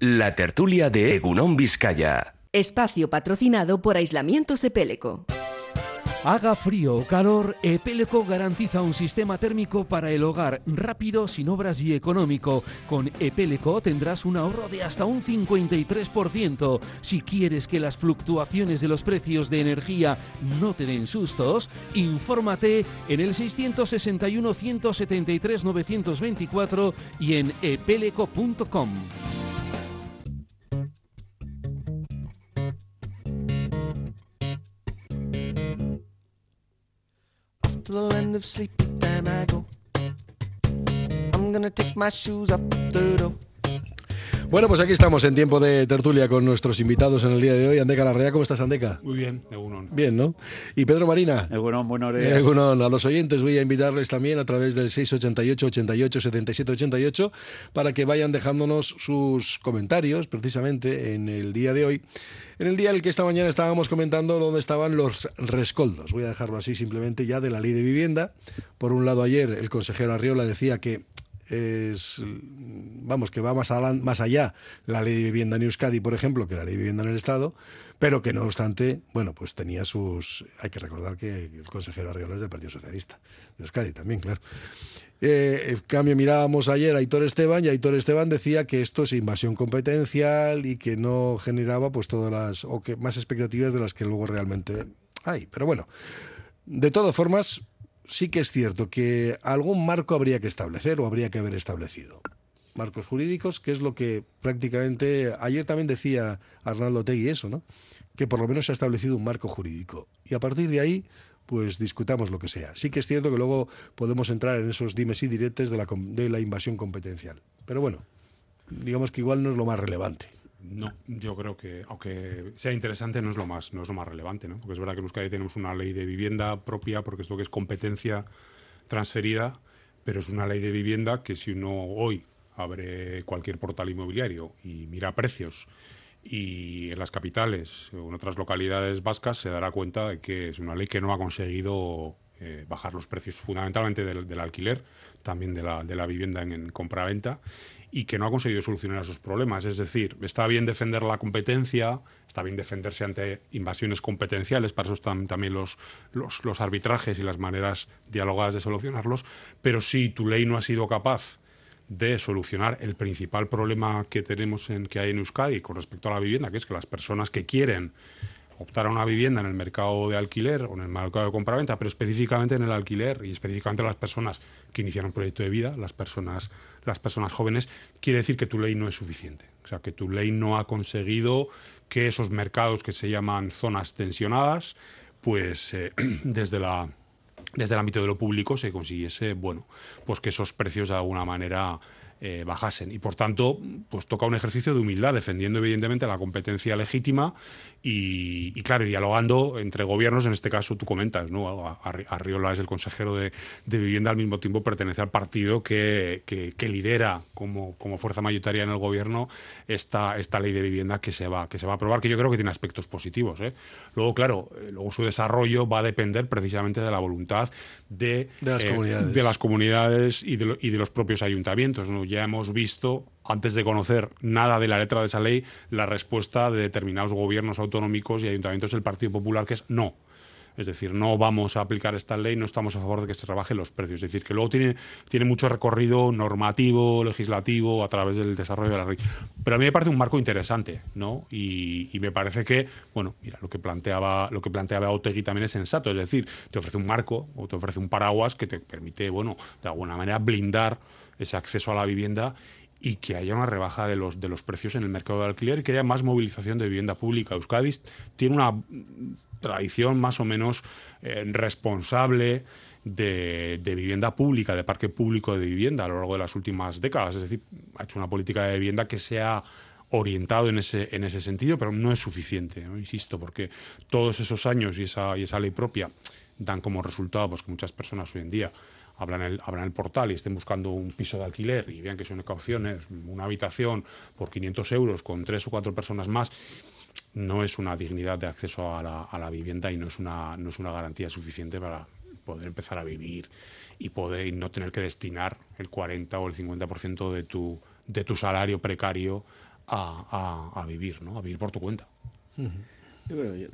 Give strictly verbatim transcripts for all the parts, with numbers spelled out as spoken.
La tertulia de Egunon Vizcaya. Espacio patrocinado por Aislamientos Epeleco. Haga frío o calor, Epeleco garantiza un sistema térmico para el hogar rápido, sin obras y económico. Con Epeleco tendrás un ahorro de hasta un cincuenta y tres por ciento. Si quieres que las fluctuaciones de los precios de energía no te den sustos, infórmate en el seiscientos sesenta y uno, ciento setenta y tres, novecientos veinticuatro y en epeleco punto com. To the land of sleepy time I go. I'm gonna take my shoes off the door. Bueno, pues aquí estamos en tiempo de tertulia con nuestros invitados en el día de hoy. Andeca Larrea, ¿cómo estás, Andeca? Muy bien, Egunon. Bien, ¿no? Y Pedro Marina. Egunon, buenos días. Egunon, a los oyentes voy a invitarles también a través del seis ochenta y ocho, ochenta y ocho, setenta y siete ochenta y ocho para que vayan dejándonos sus comentarios precisamente en el día de hoy. En el día en el que esta mañana estábamos comentando dónde estaban los rescoldos. Voy a dejarlo así simplemente ya de la ley de vivienda. Por un lado, ayer el consejero Arriola decía que es, vamos, que va más, a, más allá la ley de vivienda en Euskadi, por ejemplo, que la ley de vivienda en el Estado, pero que no obstante, bueno, pues tenía sus... Hay que recordar que el consejero Arriola es del Partido Socialista de Euskadi también, claro. Eh, en cambio, mirábamos ayer a Aitor Esteban y Aitor Esteban decía que esto es invasión competencial y que no generaba pues todas las, o que más expectativas de las que luego realmente hay. Pero bueno, de todas formas, sí que es cierto que algún marco habría que establecer o habría que haber establecido. Marcos jurídicos, que es lo que prácticamente... Ayer también decía Arnaldo Otegui eso, ¿no? Que por lo menos se ha establecido un marco jurídico. Y a partir de ahí, pues discutamos lo que sea. Sí que es cierto que luego podemos entrar en esos dimes y diretes de la, de la invasión competencial. Pero bueno, digamos que igual no es lo más relevante. No, yo creo que, aunque sea interesante, no es lo más, no es lo más relevante, ¿no? Porque es verdad que en Euskadi tenemos una ley de vivienda propia, porque esto que es competencia transferida, pero es una ley de vivienda que si uno hoy abre cualquier portal inmobiliario y mira precios, y en las capitales o en otras localidades vascas se dará cuenta de que es una ley que no ha conseguido eh, bajar los precios fundamentalmente del, del alquiler, también de la, de la vivienda en, en compraventa, y que no ha conseguido solucionar esos problemas. Es decir, está bien defender la competencia, está bien defenderse ante invasiones competenciales, para eso están también los, los, los arbitrajes y las maneras dialogadas de solucionarlos, pero si tu ley no ha sido capaz de solucionar el principal problema que tenemos en, que hay en Euskadi con respecto a la vivienda, que es que las personas que quieren optar a una vivienda en el mercado de alquiler o en el mercado de compraventa, pero específicamente en el alquiler y específicamente las personas que inician un proyecto de vida, las personas, las personas jóvenes, quiere decir que tu ley no es suficiente. O sea, que tu ley no ha conseguido que esos mercados que se llaman zonas tensionadas, pues eh, desde la... desde el ámbito de lo público se consiguiese, bueno, pues que esos precios de alguna manera eh, bajasen. Y por tanto, pues toca un ejercicio de humildad, defendiendo evidentemente la competencia legítima y, y claro, dialogando entre gobiernos. En este caso tú comentas, ¿no? Arriola es el consejero de, de vivienda, al mismo tiempo pertenece al partido que, que, que lidera como, como fuerza mayoritaria en el gobierno esta, esta ley de vivienda que se va, que se va a aprobar, que yo creo que tiene aspectos positivos, ¿eh? Luego, claro, luego su desarrollo va a depender precisamente de la voluntad de, de, las, eh, comunidades. de las comunidades y de, lo, y de los propios ayuntamientos, ¿no? Ya hemos visto, antes de conocer nada de la letra de esa ley, la respuesta de determinados gobiernos autonómicos y ayuntamientos del Partido Popular, que es no. Es decir, no vamos a aplicar esta ley, no estamos a favor de que se rebajen los precios. Es decir, que luego tiene, tiene mucho recorrido normativo, legislativo, a través del desarrollo de la ley. Pero a mí me parece un marco interesante, ¿no? Y, y me parece que, bueno, mira, lo que planteaba, lo que planteaba Otegui también es sensato. Es decir, te ofrece un marco o te ofrece un paraguas que te permite, bueno, de alguna manera blindar ese acceso a la vivienda y que haya una rebaja de los, de los precios en el mercado de alquiler y que haya más movilización de vivienda pública. Euskadi tiene una tradición más o menos eh, responsable de, de vivienda pública, de parque público de vivienda a lo largo de las últimas décadas. Es decir, ha hecho una política de vivienda que se ha orientado en ese, en ese sentido, pero no es suficiente, ¿no? Insisto, porque todos esos años y esa, y esa ley propia dan como resultado pues, que muchas personas hoy en día abran el, abran el portal y estén buscando un piso de alquiler y vean que son opciones, una habitación por quinientos euros con tres o cuatro personas más, no es una dignidad de acceso a la, a la vivienda y no es una, no es una garantía suficiente para poder empezar a vivir y poder y no tener que destinar el cuarenta o el cincuenta por ciento de tu, de tu salario precario a, a, a vivir, ¿no? A vivir por tu cuenta. Uh-huh. Yo creo, yo,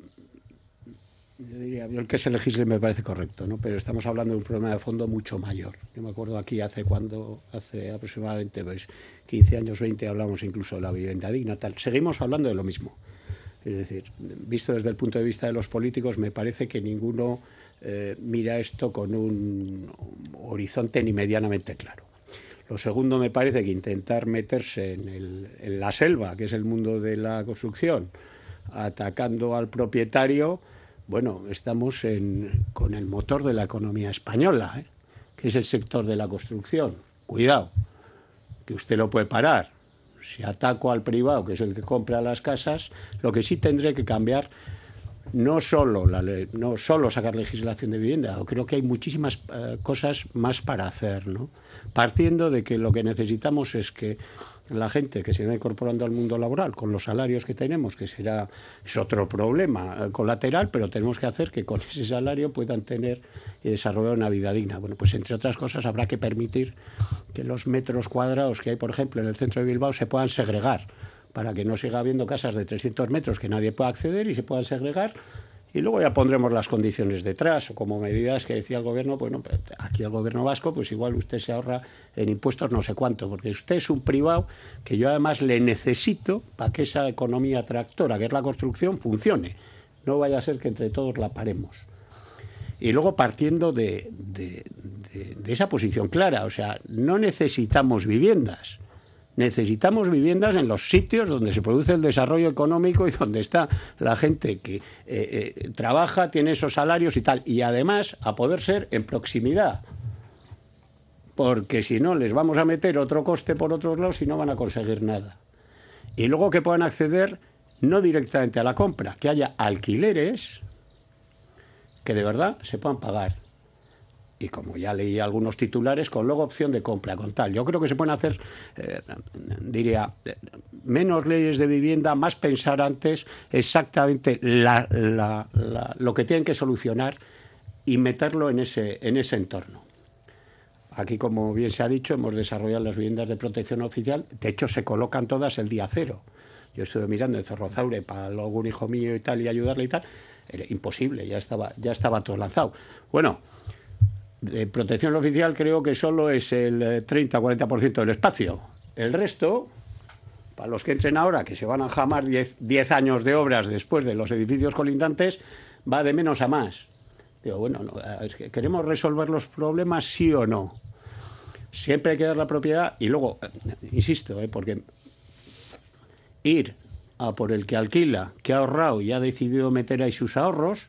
yo diría, yo el que se legisle me parece correcto, ¿no? Pero estamos hablando de un problema de fondo mucho mayor. Yo me acuerdo aquí hace cuando, hace aproximadamente pues, quince años, veinte, hablamos incluso de la vivienda digna, tal. Seguimos hablando de lo mismo. Es decir, visto desde el punto de vista de los políticos, me parece que ninguno eh, mira esto con un horizonte ni medianamente claro. Lo segundo, me parece que intentar meterse en, el, en la selva, que es el mundo de la construcción, atacando al propietario, bueno, estamos en, con el motor de la economía española, ¿eh? Que es el sector de la construcción. Cuidado, que usted lo puede parar. Si ataco al privado, que es el que compra las casas, lo que sí tendré que cambiar, no solo, la ley, no solo sacar legislación de vivienda, creo que hay muchísimas eh, cosas más para hacer, ¿no? Partiendo de que lo que necesitamos es que la gente que se va incorporando al mundo laboral con los salarios que tenemos, que será es otro problema eh, colateral, pero tenemos que hacer que con ese salario puedan tener y desarrollar una vida digna. Bueno, pues entre otras cosas habrá que permitir que los metros cuadrados que hay, por ejemplo, en el centro de Bilbao se puedan segregar, para que no siga habiendo casas de trescientos metros que nadie pueda acceder y se puedan segregar, y luego ya pondremos las condiciones detrás, o como medidas que decía el gobierno, bueno, aquí el gobierno vasco, pues igual usted se ahorra en impuestos no sé cuánto, porque usted es un privado que yo además le necesito para que esa economía tractora, que es la construcción, funcione. No vaya a ser que entre todos la paremos. Y luego partiendo de, de, de, de esa posición clara, o sea, no necesitamos viviendas. Necesitamos viviendas en los sitios donde se produce el desarrollo económico y donde está la gente que eh, eh, trabaja, tiene esos salarios y tal. Y además, a poder ser en proximidad. Porque si no, les vamos a meter otro coste por otros lados y no van a conseguir nada. Y luego que puedan acceder no directamente a la compra, que haya alquileres que de verdad se puedan pagar. Y como ya leí algunos titulares, con luego opción de compra, con tal. Yo creo que se pueden hacer, eh, diría, menos leyes de vivienda, más pensar antes exactamente la, la, la, lo que tienen que solucionar y meterlo en ese, en ese entorno. Aquí, como bien se ha dicho, hemos desarrollado las viviendas de protección oficial. De hecho, se colocan todas el día cero. Yo estuve mirando en Zorrozaure para algún hijo mío y tal, y ayudarle y tal. Era imposible, ya estaba, ya estaba todo lanzado. Bueno, de protección oficial creo que solo es el treinta a cuarenta por ciento del espacio. El resto, para los que entren ahora, que se van a jamar diez años de obras después de los edificios colindantes, va de menos a más. Digo, bueno, no, es que queremos resolver los problemas, sí o no. Siempre hay que dar la propiedad y luego, insisto, ¿eh? porque ir a por el que alquila, que ha ahorrado y ha decidido meter ahí sus ahorros,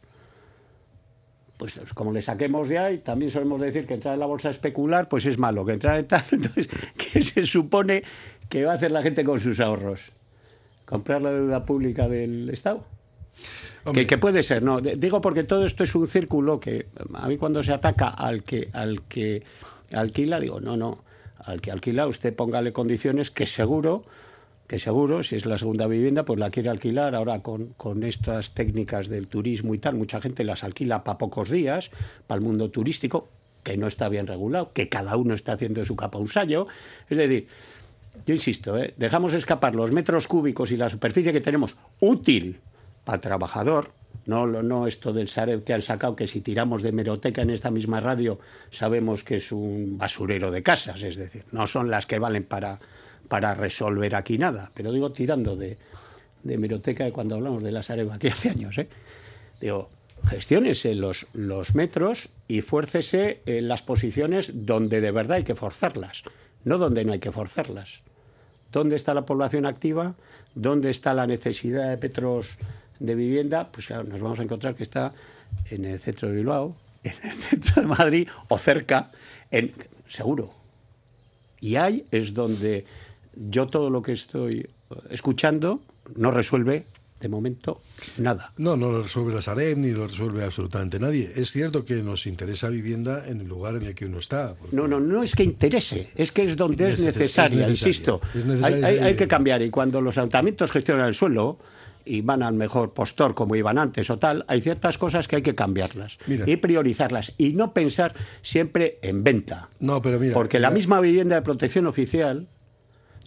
pues como le saquemos de ahí, también solemos decir que entrar en la bolsa a especular, pues es malo, que entrar en tal, entonces, ¿qué se supone que va a hacer la gente con sus ahorros? ¿Comprar la deuda pública del Estado? Que, que puede ser, no, digo porque todo esto es un círculo que a mí cuando se ataca al que, al que alquila, digo, no, no, al que alquila usted póngale condiciones que seguro... que seguro, si es la segunda vivienda, pues la quiere alquilar. Ahora con, con estas técnicas del turismo y tal, mucha gente las alquila para pocos días, para el mundo turístico, que no está bien regulado, que cada uno está haciendo de su capa un sallo. Es decir, yo insisto, ¿eh? dejamos escapar los metros cúbicos y la superficie que tenemos útil para el trabajador, no, no esto del Sareb que han sacado, que si tiramos de hemeroteca en esta misma radio sabemos que es un basurero de casas, es decir, no son las que valen para... para resolver aquí nada, pero digo tirando de, de hemeroteca de cuando hablamos de la Sareb aquí hace años, ¿eh? Digo, gestiónese los, los metros y fuércese en las posiciones donde de verdad hay que forzarlas, no donde no hay que forzarlas. ¿Dónde está la población activa? ¿Dónde está la necesidad de metros de vivienda? Pues claro, nos vamos a encontrar que está en el centro de Bilbao, en el centro de Madrid o cerca, en, seguro. Y ahí es donde... yo todo lo que estoy escuchando no resuelve, de momento, nada. No, no lo resuelve la Sareb ni lo resuelve absolutamente nadie. Es cierto que nos interesa vivienda en el lugar en el que uno está. Porque... No, no, no es que interese, es que es donde es, es necesaria, es insisto. Es necesaria, hay, hay, hay que cambiar, y cuando los ayuntamientos gestionan el suelo y van al mejor postor como iban antes o tal, hay ciertas cosas que hay que cambiarlas. Mira. Y priorizarlas y no pensar siempre en venta. No, pero mira... Porque la, la misma vivienda de protección oficial...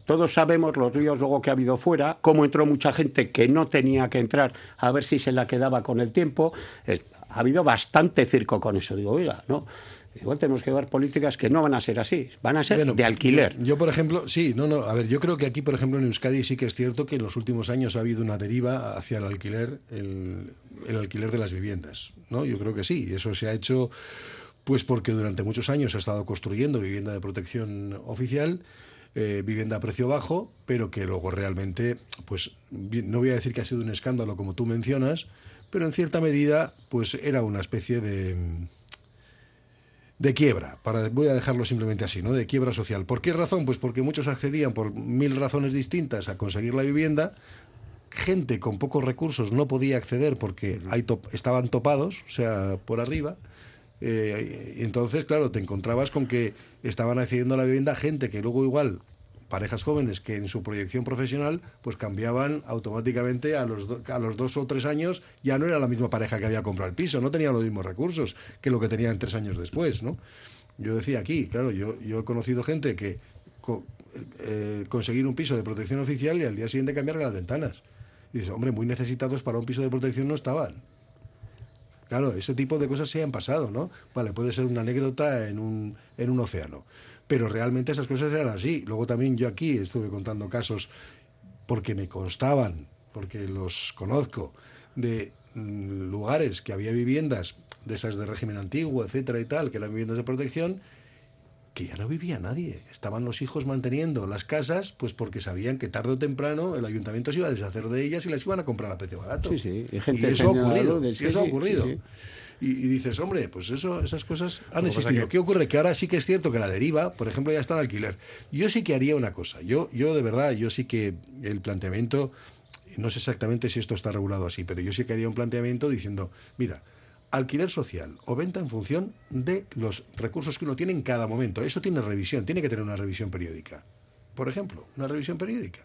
todos sabemos los líos luego que ha habido fuera, cómo entró mucha gente que no tenía que entrar, a ver si se la quedaba con el tiempo. Eh, ha habido bastante circo con eso. Digo, oiga, no, igual tenemos que llevar políticas que no van a ser así, van a ser bueno, de alquiler. Yo, yo, por ejemplo, sí, no, no, a ver, yo creo que aquí, por ejemplo, en Euskadi sí que es cierto que en los últimos años ha habido una deriva hacia el alquiler, el, el alquiler de las viviendas, ¿no? Yo creo que sí, eso se ha hecho pues porque durante muchos años se ha estado construyendo vivienda de protección oficial, eh, vivienda a precio bajo, pero que luego realmente, pues no voy a decir que ha sido un escándalo como tú mencionas, pero en cierta medida, pues era una especie de... de quiebra, para, voy a dejarlo simplemente así, ¿no? De quiebra social. ¿Por qué razón? Pues porque muchos accedían por mil razones distintas a conseguir la vivienda. Gente con pocos recursos no podía acceder porque hay top, estaban topados, o sea, por arriba. Eh, y entonces, claro, te encontrabas con que estaban accediendo a la vivienda gente que luego igual, parejas jóvenes que en su proyección profesional pues cambiaban automáticamente a los, do, a los dos o tres años, ya no era la misma pareja que había comprado el piso, no tenían los mismos recursos que lo que tenían tres años después, ¿no? Yo decía aquí, claro, yo, yo he conocido gente que co, eh, conseguir un piso de protección oficial y al día siguiente cambiar las ventanas. Y dices, hombre, muy necesitados para un piso de protección no estaban. Claro, ese tipo de cosas se han pasado, ¿no? Vale, puede ser una anécdota en un, en un océano. Pero realmente esas cosas eran así. Luego también yo aquí estuve contando casos, porque me constaban, porque los conozco, de mm, lugares que había viviendas de esas de régimen antiguo, etcétera y tal, que eran viviendas de protección, que ya no vivía nadie. Estaban los hijos manteniendo las casas, pues porque sabían que tarde o temprano el ayuntamiento se iba a deshacer de ellas y las iban a comprar a precio barato. Sí, sí. Y, gente y eso ha ocurrido. Del... Y sí, eso sí, ha ocurrido. Sí, sí. Y, y dices, hombre, pues eso, esas cosas han Lo existido. que... ¿Qué ocurre? Que ahora sí que es cierto que la deriva, por ejemplo, ya está en alquiler. Yo sí que haría una cosa. Yo, yo de verdad, yo sí que el planteamiento, no sé exactamente si esto está regulado así, pero yo sí que haría un planteamiento diciendo, mira, alquiler social o venta en función de los recursos que uno tiene en cada momento. Eso tiene revisión, tiene que tener una revisión periódica. Por ejemplo, una revisión periódica.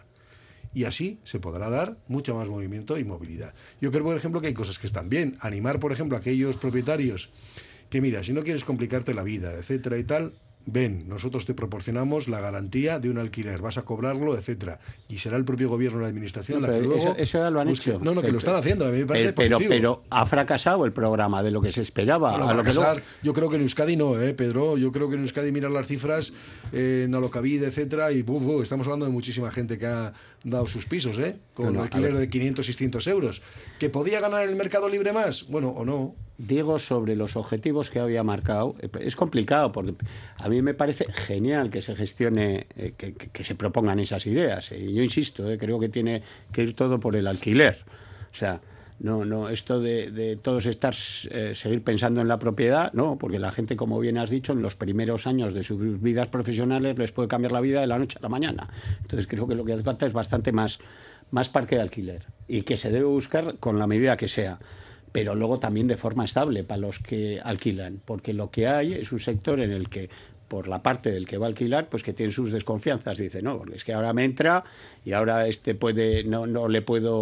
Y así se podrá dar mucho más movimiento y movilidad. Yo creo, por ejemplo, que hay cosas que están bien. Animar, por ejemplo, a aquellos propietarios que, mira, si no quieres complicarte la vida, etcétera y tal, ven, nosotros te proporcionamos la garantía de un alquiler, vas a cobrarlo, etcétera. Y será el propio gobierno o la administración no, la que luego... Eso, eso ya lo han busque... hecho. No, no, que pero, lo están haciendo, a mí me parece pero, positivo. Pero ha fracasado el programa de lo que se esperaba. Bueno, a lo que fracasar, no... Yo creo que en Euskadi no, ¿eh, Pedro? Yo creo que en Euskadi miran las cifras eh, en Alokabide, etcétera, y buf, buf, estamos hablando de muchísima gente que ha dado sus pisos, ¿eh? Con no, no, alquiler de quinientos, seiscientos euros. ¿Que podía ganar en el mercado libre más? Bueno, o no. Digo, sobre los objetivos que había marcado, es complicado porque a mí me parece genial que se gestione, eh, que, que, que se propongan esas ideas. Y yo insisto, eh, creo que tiene que ir todo por el alquiler. O sea, no, no, esto de, de todos estar, eh, seguir pensando en la propiedad, no, porque la gente, como bien has dicho, en los primeros años de sus vidas profesionales les puede cambiar la vida de la noche a la mañana. Entonces creo que lo que hace falta es bastante más, más parque de alquiler y que se debe buscar con la medida que sea. Pero luego también de forma estable para los que alquilan, porque lo que hay es un sector en el que, por la parte del que va a alquilar, pues que tiene sus desconfianzas. Dice, no, porque es que ahora me entra y ahora este puede, no, no le puedo,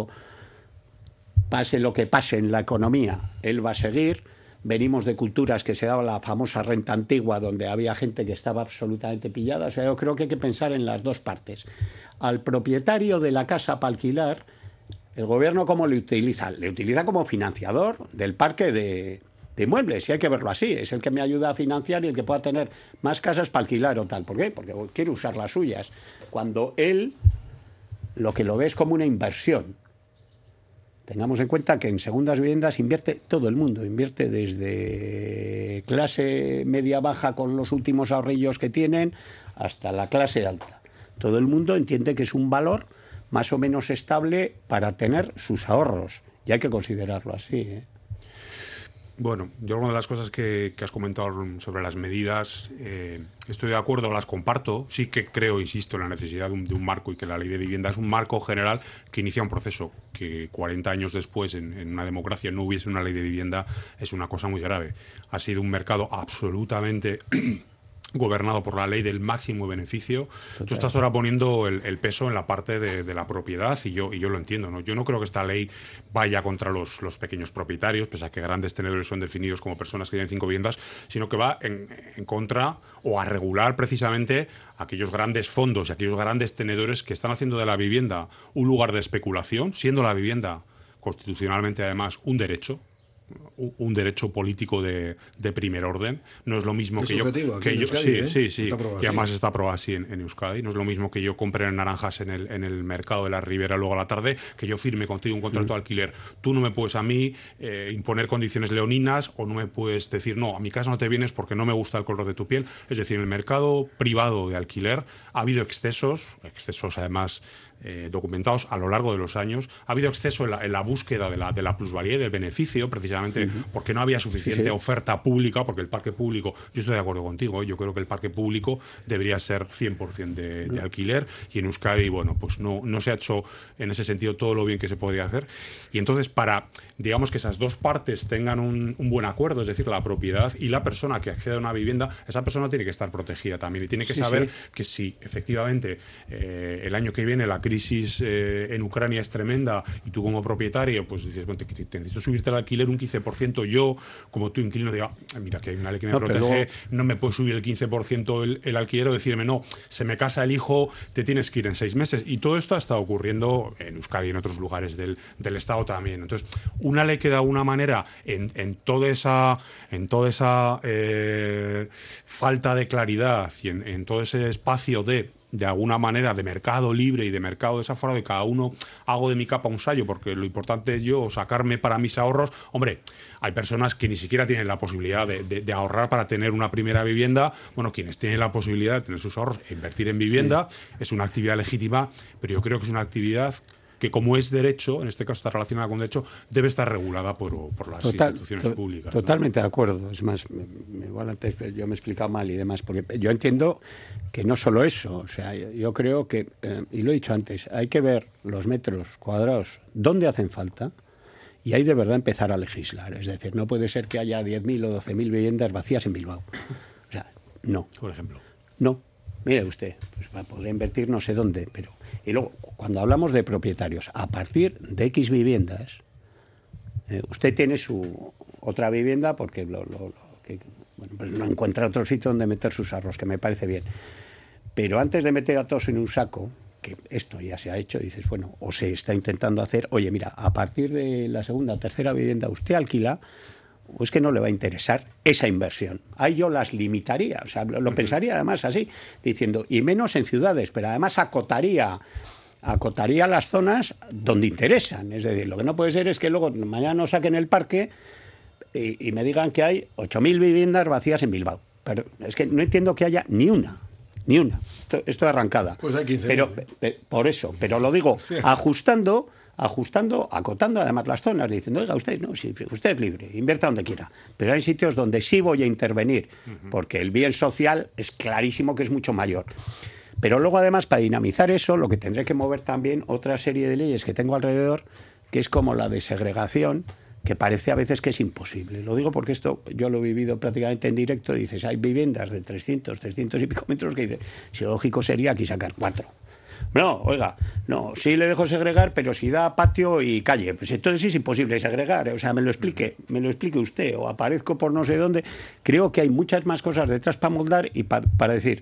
pase lo que pase en la economía, él va a seguir. Venimos de culturas que se daba la famosa renta antigua, donde había gente que estaba absolutamente pillada. O sea, yo creo que hay que pensar en las dos partes. Al propietario de la casa para alquilar, ¿el gobierno cómo le utiliza? Le utiliza como financiador del parque de, de inmuebles, y hay que verlo así. Es el que me ayuda a financiar y el que pueda tener más casas para alquilar o tal. ¿Por qué? Porque quiere usar las suyas. Cuando él lo que lo ve es como una inversión. Tengamos en cuenta que en segundas viviendas invierte todo el mundo. Invierte desde clase media-baja con los últimos ahorrillos que tienen hasta la clase alta. Todo el mundo entiende que es un valor más o menos estable para tener sus ahorros. Y hay que considerarlo así, ¿eh? Bueno, yo algunas de las cosas que, que has comentado sobre las medidas, eh, estoy de acuerdo, las comparto. Sí que creo, insisto, en la necesidad de un, de un marco y que la ley de vivienda es un marco general que inicia un proceso. Que cuarenta años después, en, en una democracia, no hubiese una ley de vivienda es una cosa muy grave. Ha sido un mercado absolutamente gobernado por la ley del máximo beneficio. Total. Tú estás ahora poniendo el, el peso en la parte de, de la propiedad y yo, y yo lo entiendo, ¿no? Yo no creo que esta ley vaya contra los, los pequeños propietarios, pese a que grandes tenedores son definidos como personas que tienen cinco viviendas, sino que va en, en contra o a regular precisamente aquellos grandes fondos y aquellos grandes tenedores que están haciendo de la vivienda un lugar de especulación, siendo la vivienda constitucionalmente además un derecho, un derecho político de, de primer orden. No es lo mismo es que yo... Que yo Euskadi, sí, ¿eh? sí, sí. Y además está aprobado así en, en Euskadi. No es lo mismo que yo compre naranjas en el, en el mercado de la Ribera luego a la tarde, que yo firme contigo un contrato mm. de alquiler. Tú no me puedes a mí eh, imponer condiciones leoninas o no me puedes decir, no, a mi casa no te vienes porque no me gusta el color de tu piel. Es decir, en el mercado privado de alquiler ha habido excesos, excesos además... Eh, documentados a lo largo de los años. Ha habido exceso en la, en la búsqueda de la, de la plusvalía y del beneficio, precisamente uh-huh. porque no había suficiente sí, sí. oferta pública, porque el parque público, yo estoy de acuerdo contigo, ¿eh? Yo creo que el parque público debería ser cien por ciento de, de alquiler, y en Euskadi, bueno, pues no, no se ha hecho en ese sentido todo lo bien que se podría hacer. Y entonces, para, digamos, que esas dos partes tengan un, un buen acuerdo, es decir, la propiedad y la persona que accede a una vivienda, esa persona tiene que estar protegida también y tiene que sí, saber sí. que si efectivamente eh, el año que viene la crisis eh, en Ucrania es tremenda y tú como propietario pues dices, bueno, te, te, te necesito subirte el alquiler un quince por ciento, yo como tu inquilino digo, ah, mira que hay una ley que me no, protege, luego... no me puedo subir el quince por ciento el, el alquiler o decirme, no, se me casa el hijo, te tienes que ir en seis meses. Y todo esto ha estado ocurriendo en Euskadi y en otros lugares del, del Estado también. Entonces, una ley que de alguna manera en, en toda esa, en toda esa eh, falta de claridad y en, en todo ese espacio de de alguna manera de mercado libre y de mercado desaforado, y cada uno hago de mi capa un sayo porque lo importante es yo sacarme para mis ahorros. Hombre, hay personas que ni siquiera tienen la posibilidad de, de, de ahorrar para tener una primera vivienda. Bueno, quienes tienen la posibilidad de tener sus ahorros e invertir en vivienda, sí. es una actividad legítima, pero yo creo que es una actividad que, como es derecho, en este caso está relacionada con derecho, debe estar regulada por, por las Total, instituciones to, públicas. Totalmente ¿no? de acuerdo. Es más, igual antes yo me he explicado mal y demás, porque yo entiendo que no solo eso, o sea, yo creo que, eh, y lo he dicho antes, hay que ver los metros cuadrados dónde hacen falta y hay de verdad empezar a legislar. Es decir, no puede ser que haya diez mil o doce mil viviendas vacías en Bilbao. O sea, no. Por ejemplo. No. Mire usted, pues podría invertir no sé dónde, pero... Y luego, cuando hablamos de propietarios, a partir de X viviendas, eh, usted tiene su otra vivienda porque lo, lo, lo, que, bueno, pues no encuentra otro sitio donde meter sus ahorros, que me parece bien. Pero antes de meter a todos en un saco, que esto ya se ha hecho, dices, bueno, o se está intentando hacer, oye, mira, a partir de la segunda o tercera vivienda usted alquila, o es que no le va a interesar esa inversión. Ahí yo las limitaría, o sea, lo, lo pensaría además así, diciendo, y menos en ciudades, pero además acotaría, acotaría las zonas donde interesan. Es decir, lo que no puede ser es que luego mañana nos saquen el parque y, y me digan que hay ocho mil viviendas vacías en Bilbao. Pero es que no entiendo que haya ni una, ni una. Esto, esto de arrancada. Pues hay quince. Pero, pe, por eso, pero lo digo, ajustando... ajustando, acotando además las zonas, diciendo, oiga, usted no, sí, usted es libre, invierta donde quiera. Pero hay sitios donde sí voy a intervenir, porque el bien social es clarísimo que es mucho mayor. Pero luego, además, para dinamizar eso, lo que tendré que mover también otra serie de leyes que tengo alrededor, que es como la de segregación, que parece a veces que es imposible. Lo digo porque esto yo lo he vivido prácticamente en directo, y dices, hay viviendas de trescientos, trescientos y pico metros que dices, si lógico sería aquí sacar cuatro. No, oiga, no, sí le dejo segregar, pero si da patio y calle, pues entonces sí es imposible segregar, o sea, me lo explique, me lo explique usted, o aparezco por no sé dónde. Creo que hay muchas más cosas detrás para moldar y pa, para decir,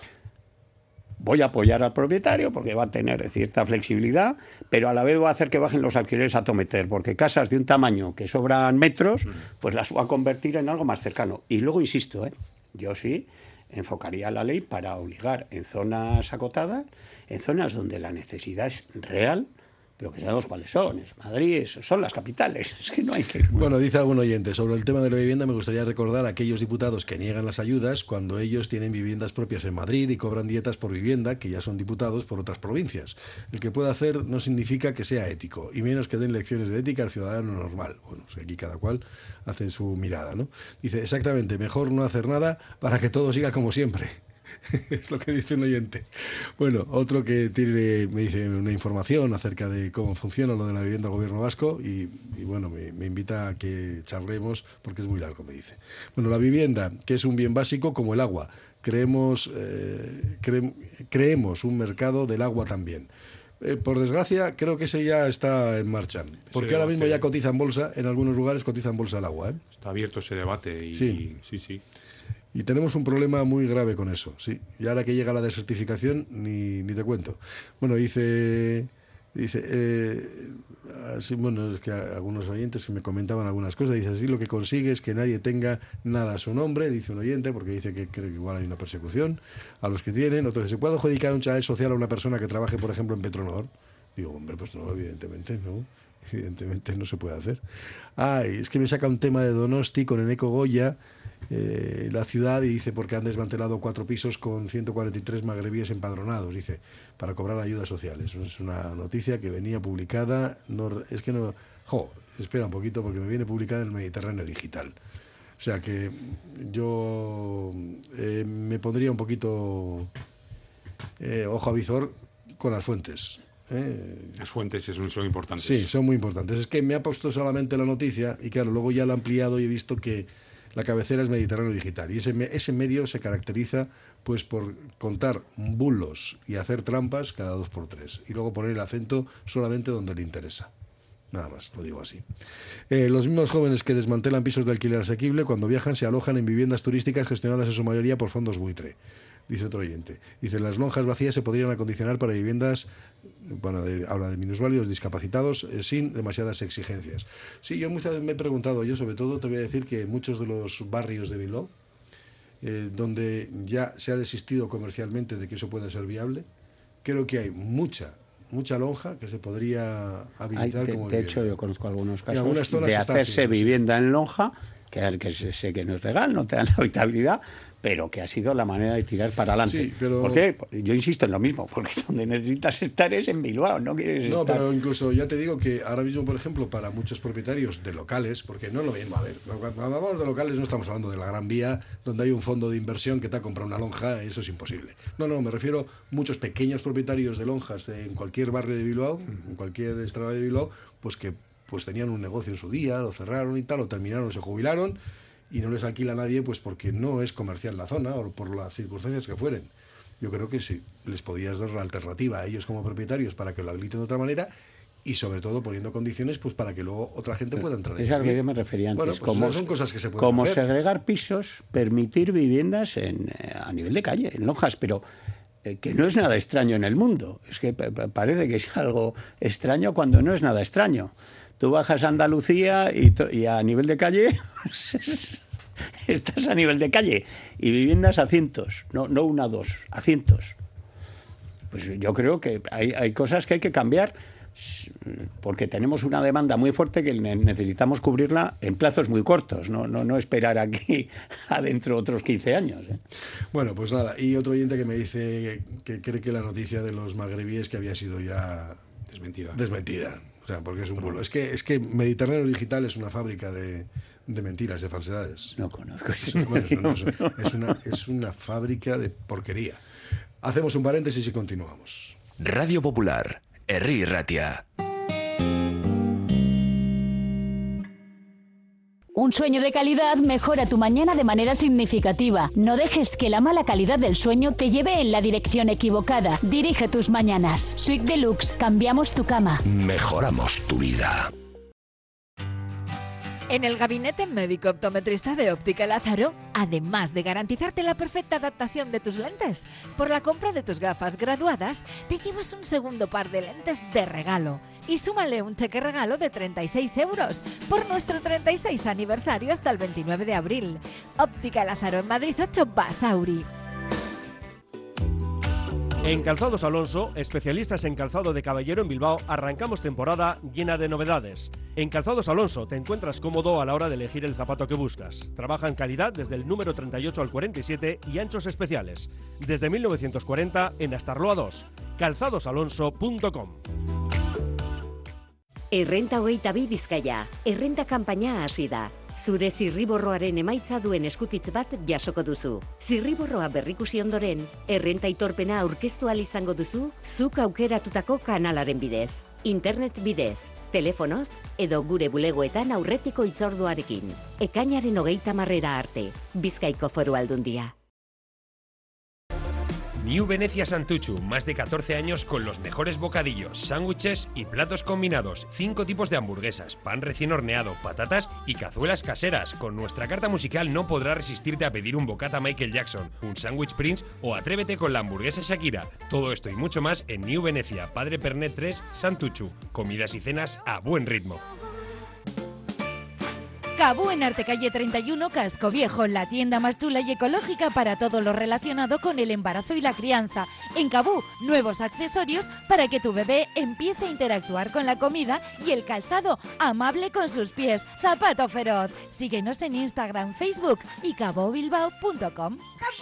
voy a apoyar al propietario porque va a tener cierta flexibilidad, pero a la vez va a hacer que bajen los alquileres a tometer, porque casas de un tamaño que sobran metros, pues las va a convertir en algo más cercano. Y luego, insisto, ¿eh? yo sí enfocaría la ley para obligar en zonas acotadas, en zonas donde la necesidad es real, pero que sabemos cuáles son. Es Madrid, es, son las capitales. Es que no hay que... Bueno, dice algún oyente, sobre el tema de la vivienda me gustaría recordar a aquellos diputados que niegan las ayudas cuando ellos tienen viviendas propias en Madrid y cobran dietas por vivienda, que ya son diputados por otras provincias. El que pueda hacer no significa que sea ético, y menos que den lecciones de ética al ciudadano normal. Bueno, pues aquí cada cual hace su mirada, ¿no? Dice, exactamente, mejor no hacer nada para que todo siga como siempre. Es lo que dice un oyente. Bueno, otro que tiene, me dice una información acerca de cómo funciona lo de la vivienda gobierno vasco y, y bueno, me, me invita a que charlemos porque es muy largo, me dice. Bueno, la vivienda, que es un bien básico como el agua, creemos, eh, cre- creemos un mercado del agua también. Eh, por desgracia, creo que ese ya está en marcha, porque ahora mismo ya cotiza en bolsa, en algunos lugares cotiza en bolsa el agua, ¿eh? Está abierto ese debate y Sí. sí, sí. Y tenemos un problema muy grave con eso, sí. Y ahora que llega la desertificación, ni, ni te cuento. Bueno, dice... Dice, eh, así, bueno, es que algunos oyentes que me comentaban algunas cosas, dice, así lo que consigue es que nadie tenga nada a su nombre, dice un oyente, porque dice que cree que igual hay una persecución a los que tienen. Otro dice, ¿se puede adjudicar un chalet social a una persona que trabaje, por ejemplo, en Petronor? Digo, hombre, pues no, evidentemente no. Evidentemente no se puede hacer. Ay, es que me saca un tema de Donosti con Eneco Goya, eh, la ciudad, y dice, porque han desmantelado cuatro pisos con ciento cuarenta y tres magrebíes empadronados, dice, para cobrar ayudas sociales. Es una noticia que venía publicada, no, es que no... Jo, espera un poquito, porque me viene publicada en el Mediterráneo Digital. O sea que yo eh, me pondría un poquito eh, ojo a visor con las fuentes. Eh, Las fuentes son, son importantes. Sí, son muy importantes. Es que me ha puesto solamente la noticia y claro, luego ya la he ampliado y he visto que la cabecera es Mediterráneo Digital y ese, ese medio se caracteriza pues por contar bulos y hacer trampas cada dos por tres y luego poner el acento solamente donde le interesa. Nada más, lo digo así. Eh, los mismos jóvenes que desmantelan pisos de alquiler asequible cuando viajan se alojan en viviendas turísticas gestionadas en su mayoría por fondos buitre. Dice otro oyente. Dice, las lonjas vacías se podrían acondicionar para viviendas, bueno, de, habla de minusválidos, discapacitados, eh, sin demasiadas exigencias. Sí, yo muchas veces me he preguntado, yo sobre todo te voy a decir que en muchos de los barrios de Bilbao, eh, donde ya se ha desistido comercialmente de que eso pueda ser viable, creo que hay mucha, mucha lonja que se podría habilitar hay, de, como de vivienda. hecho, yo conozco algunos casos zonas de hacerse haciendo, vivienda sí. en lonja, que, que sé que no es legal, no te dan la habitabilidad, pero que ha sido la manera de tirar para adelante. Sí, pero... ¿Por qué? Yo insisto en lo mismo, porque donde necesitas estar es en Bilbao, no quieres No, estar... pero incluso ya te digo que ahora mismo, por ejemplo, para muchos propietarios de locales, porque no es lo mismo, a ver, cuando hablamos de locales no estamos hablando de la Gran Vía, donde hay un fondo de inversión que te ha comprado una lonja, eso es imposible. No, no, me refiero a muchos pequeños propietarios de lonjas en cualquier barrio de Bilbao, en cualquier estrada de Bilbao, pues que pues tenían un negocio en su día, lo cerraron y tal, lo terminaron, se jubilaron, y no les alquila a nadie pues porque no es comercial la zona o por las circunstancias que fueren. Yo creo que sí, les podías dar la alternativa a ellos como propietarios para que lo habiliten de otra manera y sobre todo poniendo condiciones pues para que luego otra gente pueda entrar. Es a lo que yo me refería antes. Bueno, pues como, son cosas que se pueden como hacer. segregar pisos, permitir viviendas en, a nivel de calle, en lonjas, pero eh, que no es nada extraño en el mundo. Es que p- parece que es algo extraño cuando no es nada extraño. Tú bajas a Andalucía y, to- y a nivel de calle estás a nivel de calle y viviendas a cientos, no, no una, dos, a cientos. Pues yo creo que hay, hay cosas que hay que cambiar porque tenemos una demanda muy fuerte que necesitamos cubrirla en plazos muy cortos, no, no, no esperar aquí adentro otros quince años. ¿eh? Bueno, pues nada, y otro oyente que me dice que, que cree que la noticia de los magrebíes que había sido ya desmentida. Desmentida. O sea, porque es un bulo. Es que, es que Mediterráneo Digital es una fábrica de, de mentiras, de falsedades. No conozco eso. Bueno, eso no, eso, es, una, es una fábrica de porquería. Hacemos un paréntesis y continuamos. Radio Popular, Herri Ratia. Un sueño de calidad mejora tu mañana de manera significativa. No dejes que la mala calidad del sueño te lleve en la dirección equivocada. Dirige tus mañanas. Suite Deluxe, cambiamos tu cama. Mejoramos tu vida. En el gabinete médico optometrista de Óptica Lázaro, además de garantizarte la perfecta adaptación de tus lentes, por la compra de tus gafas graduadas, te llevas un segundo par de lentes de regalo. Y súmale un cheque regalo de treinta y seis euros por nuestro treinta y seis aniversario hasta el veintinueve de abril. Óptica Lázaro en Madrid ocho, Basauri. En Calzados Alonso, especialistas en calzado de caballero en Bilbao, arrancamos temporada llena de novedades. En Calzados Alonso te encuentras cómodo a la hora de elegir el zapato que buscas. Trabaja en calidad desde el número treinta y ocho al cuarenta y siete y anchos especiales. Desde mil novecientos cuarenta en Astarloa dos. calzados alonso punto com. Errenta hogeita bi Bizkaia. Errenta kanpaina hasi da. Zure zirriborroaren emaitza duen eskutitz bat jasoko duzu. Zirriborroa berrikusi ondoren, errenta aitorpena aurkeztu ahal izango duzu, zuk aukeratutako kanalaren bidez. Internet bidez, telefonoz, edo gure bulegoetan aurretiko hitzorduarekin. Ekainaren hogeita marrera arte. Bizkaiko Foru Aldundia. New Venecia Santuchu, más de catorce años con los mejores bocadillos, sándwiches y platos combinados. Cinco tipos de hamburguesas, pan recién horneado, patatas y cazuelas caseras. Con nuestra carta musical no podrás resistirte a pedir un bocata Michael Jackson, un sándwich Prince o atrévete con la hamburguesa Shakira. Todo esto y mucho más en New Venecia, Padre Pernet tres, Santuchu. Comidas y cenas a buen ritmo. Cabú en Artecalle treinta y uno, Casco Viejo, la tienda más chula y ecológica para todo lo relacionado con el embarazo y la crianza. En Cabú, nuevos accesorios para que tu bebé empiece a interactuar con la comida y el calzado amable con sus pies. Zapato Feroz. Síguenos en Instagram, Facebook y cabobilbao punto com.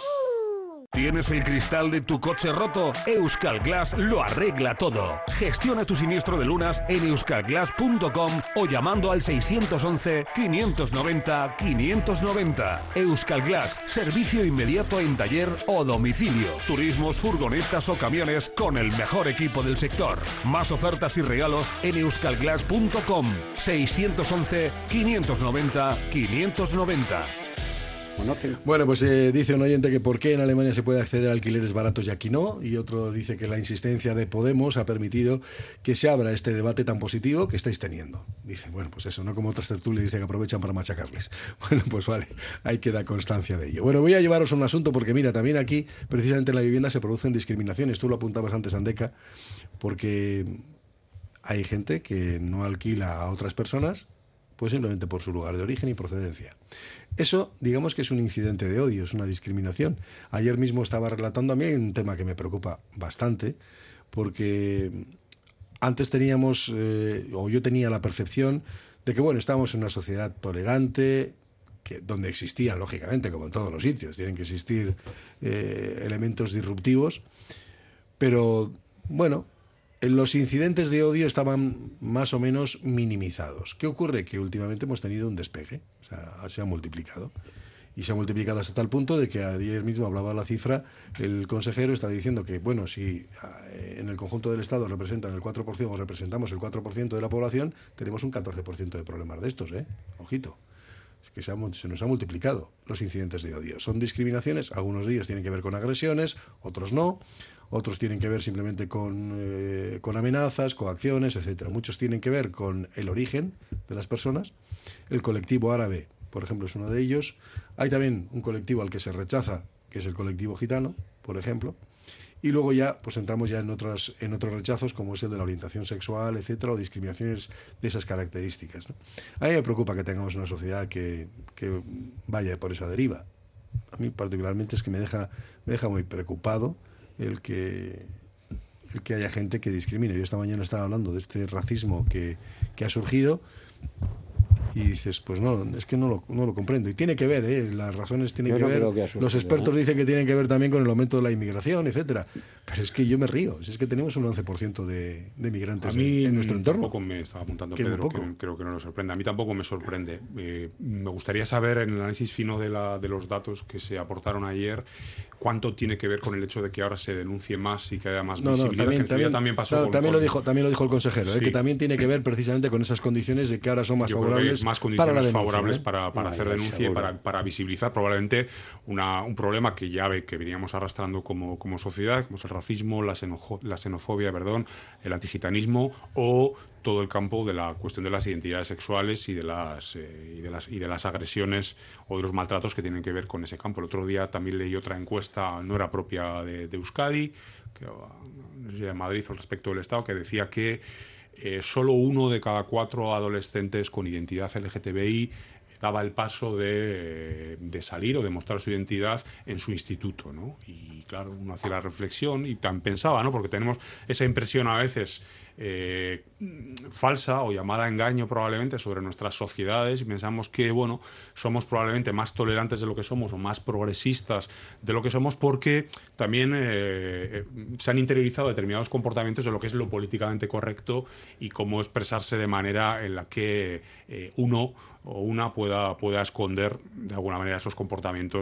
¿Tienes el cristal de tu coche roto? Euskal Glass lo arregla todo. Gestiona tu siniestro de lunas en euskalglass punto com o llamando al seiscientos once, quinientos noventa, quinientos noventa. Euskal Glass, servicio inmediato en taller o domicilio. Turismos, furgonetas o camiones con el mejor equipo del sector. Más ofertas y regalos en euskalglass punto com. seiscientos once, quinientos noventa, quinientos noventa. Bueno, pues eh, dice un oyente que por qué en Alemania se puede acceder a alquileres baratos y aquí no, y otro dice que la insistencia de Podemos ha permitido que se abra este debate tan positivo que estáis teniendo. Dice, bueno, pues eso, no como otras tertulias dice que aprovechan para machacarles. Bueno, pues vale, ahí queda constancia de ello. Bueno, voy a llevaros a un asunto porque mira, también aquí, precisamente en la vivienda se producen discriminaciones. Tú lo apuntabas antes, Andeca, porque hay gente que no alquila a otras personas pues simplemente por su lugar de origen y procedencia. Eso, digamos que es un incidente de odio, es una discriminación. Ayer mismo estaba relatando, a mí hay un tema que me preocupa bastante, porque antes teníamos, eh, o yo tenía la percepción de que, bueno, estábamos en una sociedad tolerante, que, donde existían, lógicamente, como en todos los sitios, tienen que existir eh, elementos disruptivos, pero, bueno, los incidentes de odio estaban más o menos minimizados. ¿Qué ocurre? Que últimamente hemos tenido un despegue, o sea, se ha multiplicado. Y se ha multiplicado hasta tal punto de que ayer mismo hablaba la cifra, el consejero estaba diciendo que, bueno, si en el conjunto del Estado representan el cuatro por ciento o representamos el cuatro por ciento de la población, tenemos un catorce por ciento de problemas de estos, ¿eh? Ojito. Es que se, ha, se nos ha multiplicado los incidentes de odio. Son discriminaciones, algunos de ellos tienen que ver con agresiones, otros no. Otros tienen que ver simplemente con, eh, con amenazas, coacciones, etcétera. Muchos tienen que ver con el origen de las personas. El colectivo árabe, por ejemplo, es uno de ellos. Hay también un colectivo al que se rechaza, que es el colectivo gitano, por ejemplo. Y luego ya pues entramos ya en otros, en otros rechazos, como es el de la orientación sexual, etcétera, o discriminaciones de esas características, ¿no? A mí me preocupa que tengamos una sociedad que, que vaya por esa deriva. A mí particularmente es que me deja, me deja muy preocupado el que el que haya gente que discrimine. Yo esta mañana estaba hablando de este racismo que, que ha surgido y dices, pues no, es que no lo, no lo comprendo. Y tiene que ver, ¿eh? Las razones tienen yo que no ver. Que surgido, los expertos ¿eh? dicen que tienen que ver también con el aumento de la inmigración, etcétera. Pero es que yo me río. Es que tenemos un once por ciento de, de migrantes a mí en, en nuestro entorno. Tampoco me estaba apuntando que Pedro, que creo que no nos sorprende. A mí tampoco me sorprende. Eh, me gustaría saber, en el análisis fino de, la, de los datos que se aportaron ayer, cuánto tiene que ver con el hecho de que ahora se denuncie más y que haya más no, no, visibilidad. también, que también, también pasó claro, con, también con, lo dijo también lo dijo el consejero, sí. ¿eh? Que también tiene que ver precisamente con esas condiciones de que ahora son más Yo favorables más para la denuncia, favorables ¿eh? para, para hacer denuncia y para, para visibilizar probablemente una, un problema que ya ve que veníamos arrastrando como, como sociedad, como es el racismo, la, xenojo, la xenofobia, perdón, el antigitanismo o todo el campo de la cuestión de las identidades sexuales y de las, eh, y de las y de las agresiones o de los maltratos que tienen que ver con ese campo. El otro día también leí otra encuesta, no era propia de, de Euskadi, que, no sé si de Madrid o respecto del Estado, que decía que eh, solo uno de cada cuatro adolescentes con identidad L G T B I daba el paso de, de salir o de mostrar su identidad en su instituto, ¿no? Y claro, uno hacía la reflexión y tan pensaba, ¿no? Porque tenemos esa impresión a veces eh, falsa o llamada a engaño probablemente sobre nuestras sociedades y pensamos que, bueno, somos probablemente más tolerantes de lo que somos o más progresistas de lo que somos porque también eh, se han interiorizado determinados comportamientos de lo que es lo políticamente correcto y cómo expresarse de manera en la que eh, uno o una pueda, pueda esconder de alguna manera esos comportamientos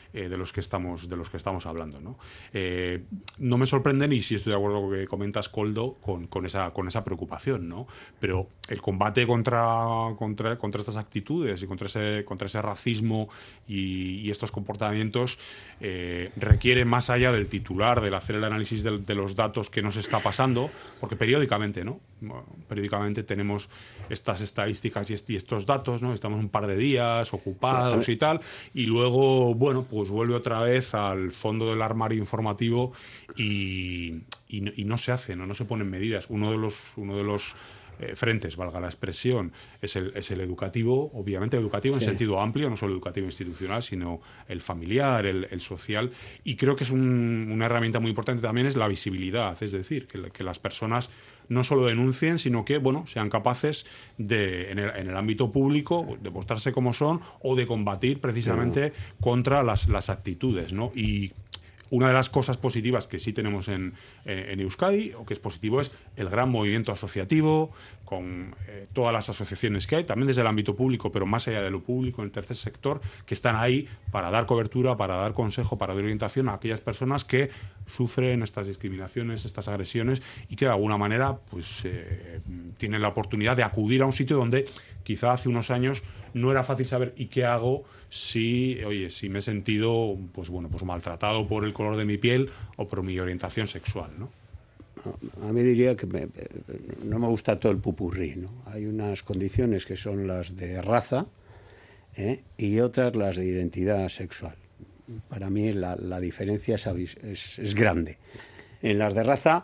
eh, de los que estamos de los que estamos hablando, ¿no? Eh, no me sorprende, ni si estoy de acuerdo con lo que comentas, Koldo, con, con esa con esa preocupación, ¿no? Pero el combate contra contra, contra estas actitudes y contra ese contra ese racismo y, y estos comportamientos eh, requiere más allá del titular, del hacer el análisis de, de los datos que nos está pasando, porque periódicamente, ¿no? Periódicamente tenemos estas estadísticas y, est y estos datos, ¿no? Estamos un par de días ocupados sí, y tal, y luego, bueno, pues vuelve otra vez al fondo del armario informativo y, y, y no se hace, ¿no? No se ponen medidas. Uno de los, uno de los eh, frentes, valga la expresión, es el, es el educativo, obviamente educativo en sí. sentido amplio, no solo educativo institucional, sino el familiar, el, el social, y creo que es un, una herramienta muy importante también es la visibilidad, es decir, que, que las personas no solo denuncien, sino que, bueno, sean capaces de, en el, en el ámbito público, de mostrarse como son o de combatir precisamente uh-huh. contra las, las actitudes, ¿no? Y una de las cosas positivas que sí tenemos en, en Euskadi, o que es positivo, es el gran movimiento asociativo, con eh, todas las asociaciones que hay, también desde el ámbito público, pero más allá de lo público, en el tercer sector, que están ahí para dar cobertura, para dar consejo, para dar orientación a aquellas personas que sufren estas discriminaciones, estas agresiones, y que de alguna manera pues eh, tienen la oportunidad de acudir a un sitio donde quizá hace unos años no era fácil saber ¿y qué hago si, oye, si me he sentido pues bueno, pues maltratado por el color de mi piel o por mi orientación sexual, ¿no? A mí diría que me, no me gusta todo el pupurrí, ¿no? Hay unas condiciones que son las de raza ¿eh? y otras las de identidad sexual. Para mí la, la diferencia es, es, es grande. En las de raza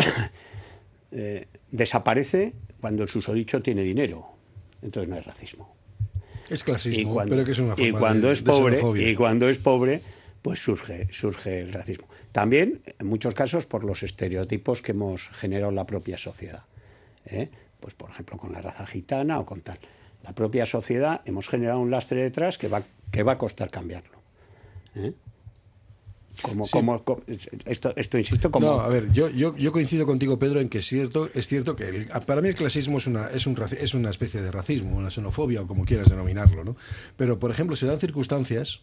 eh, desaparece cuando el susodicho tiene dinero, entonces no es racismo. Es clasismo, y cuando, pero que es una forma y cuando de, es pobre, de xenofobia. Y cuando es pobre, pues surge, surge el racismo. También, en muchos casos, por los estereotipos que hemos generado la propia sociedad. ¿eh? Pues, por ejemplo, con la raza gitana o con tal. La propia sociedad hemos generado un lastre detrás que va, que va a costar cambiarlo. ¿eh? Como, sí. como, como, esto, esto, insisto, como... No, a ver, yo, yo, yo coincido contigo, Pedro, en que es cierto, es cierto que el, para mí el clasismo es una, es, un, es una especie de racismo, una xenofobia, o como quieras denominarlo, ¿no? Pero, por ejemplo, se dan circunstancias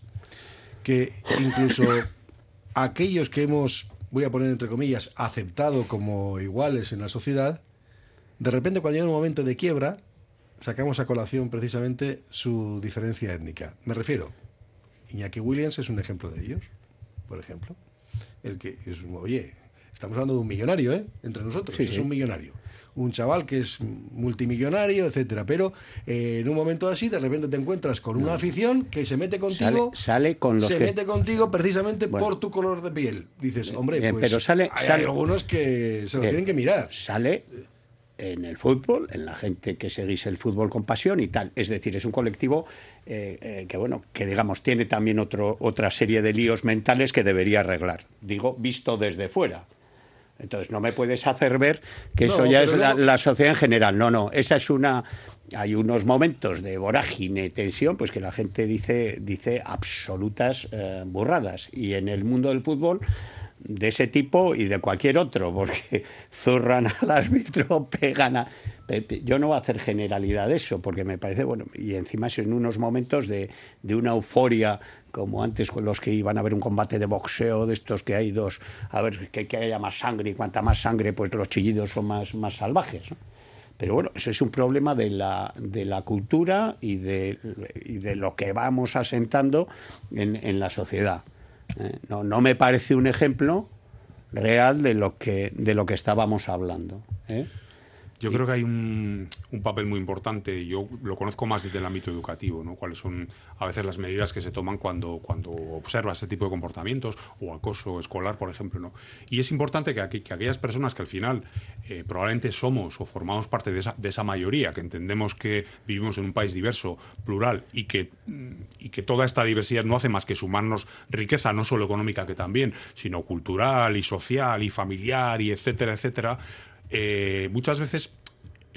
que incluso aquellos que hemos, voy a poner entre comillas, aceptado como iguales en la sociedad, de repente cuando llega un momento de quiebra, sacamos a colación precisamente su diferencia étnica. Me refiero, Iñaki Williams es un ejemplo de ellos, por ejemplo. El que es, oye, estamos hablando de un millonario, ¿eh? Entre nosotros, sí, es sí. un millonario. Un chaval que es multimillonario, etcétera, pero eh, en un momento así de repente te encuentras con una afición que se mete contigo, sale, sale con los se que mete contigo precisamente bueno, por tu color de piel. Dices, hombre, bien, pues pero sale, hay sale, algunos que se lo bien, tienen que mirar. Sale en el fútbol, en la gente que seguís el fútbol con pasión y tal. Es decir, es un colectivo eh, eh, que, bueno, que digamos tiene también otro, otra serie de líos mentales que debería arreglar. Digo, visto desde fuera. Entonces no me puedes hacer ver que eso no, ya es la, no... la sociedad en general. No, no, esa es una... Hay unos momentos de vorágine, tensión, pues que la gente dice, dice absolutas eh, burradas. Y en el mundo del fútbol, de ese tipo y de cualquier otro, porque zurran al árbitro, pegan a... Yo no voy a hacer generalidad de eso, porque me parece, bueno, y encima es en unos momentos de, de una euforia, como antes con los que iban a ver un combate de boxeo, de estos que hay dos, a ver que, que haya más sangre, y cuanta más sangre, pues los chillidos son más, más salvajes, ¿no? Pero bueno, eso es un problema de la, de la cultura y de, y de lo que vamos asentando en, en la sociedad. ¿eh? No, no me parece un ejemplo real de lo que, de lo que estábamos hablando, ¿eh? Yo creo que hay un, un papel muy importante, yo lo conozco más desde el ámbito educativo, ¿no? Cuáles son a veces las medidas que se toman cuando, cuando observas ese tipo de comportamientos o acoso escolar, por ejemplo, ¿no? Y es importante que, que, que aquellas personas que al final eh, probablemente somos o formamos parte de esa, de esa mayoría, que entendemos que vivimos en un país diverso, plural, y que, y que toda esta diversidad no hace más que sumarnos riqueza, no solo económica que también, sino cultural y social y familiar y etcétera, etcétera. Eh, muchas veces